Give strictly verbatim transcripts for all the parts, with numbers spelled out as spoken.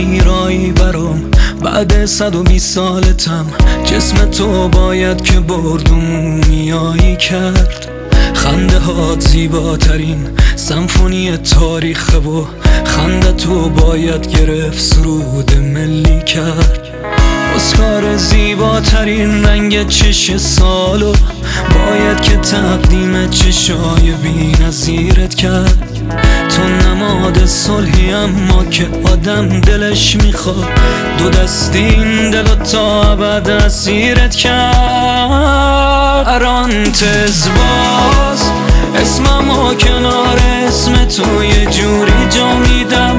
میرایی برام بعد صد و بیست سالتم. جسم تو باید که برد و مومیایی کرد. خنده هات زیباترین سمفونی تاریخه و خنده تو باید گرفت سرود ملی کرد. اسکار زیباترین رنگ چش سالو باید که تقدیم چشای بی نظیرت کرد. تو نماد صلحی اما که آدم دلش میخواد دو دستی این دلو تا ابد اسیرت کرد. پرانتز باز اسممو کنار اسم تو یه جوری جا میدم.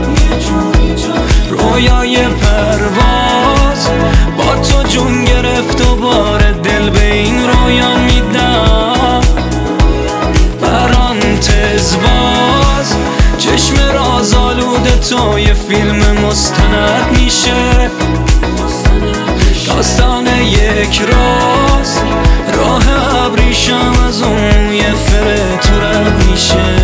رویای پرواز با تو جون گرفت و بار دل به این رویا میدم. پرانتز باز چشم راز آلوده تو یه فیلم مستند میشه. داستان یک راز راه ابریشم از اون یه فره تو رد میشه.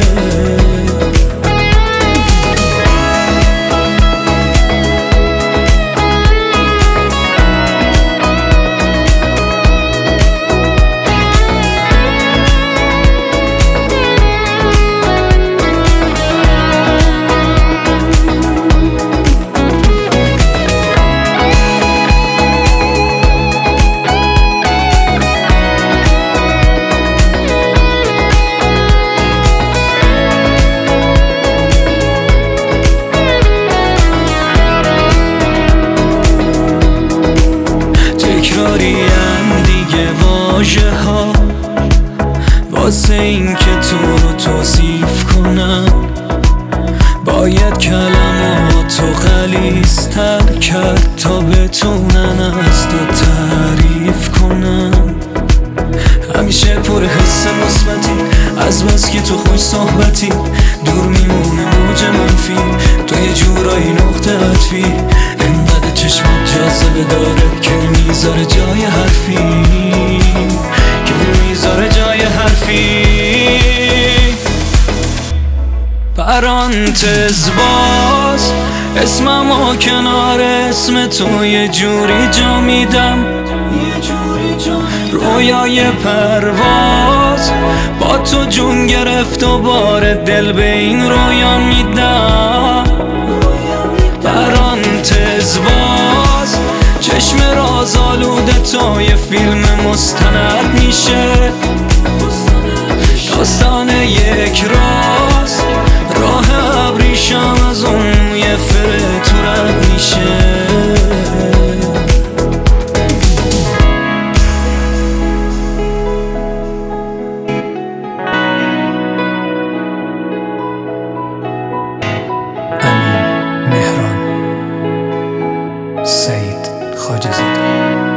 تکراریم دیگه واژه ها واسه این که تو رو توصیف کنم. باید کلماتو غلیظ‌تر کرد تا بتونن از تو تعریف کنم. همیشه پر حس مثبتی از بس که تو خوش صحبتی دور میمونه موج منفی. تو یه جورایی نقطه عطفی انقدر چشمات جاذبه داره که نمیذاره جای حرفی که نمیذاره جای حرفی. پرانتز باز اسممو کنار اسم تو یه جوری جا میدم. رویای پرواز با تو جون گرفت و بار دل به این رویا میدم. پرانتز باز چشم راز آلوده تو یه فیلم مستند میشه. داستان یک راز راه ابریشم از اون یه فره تو رد میشه. سعید خواجه‌زاده.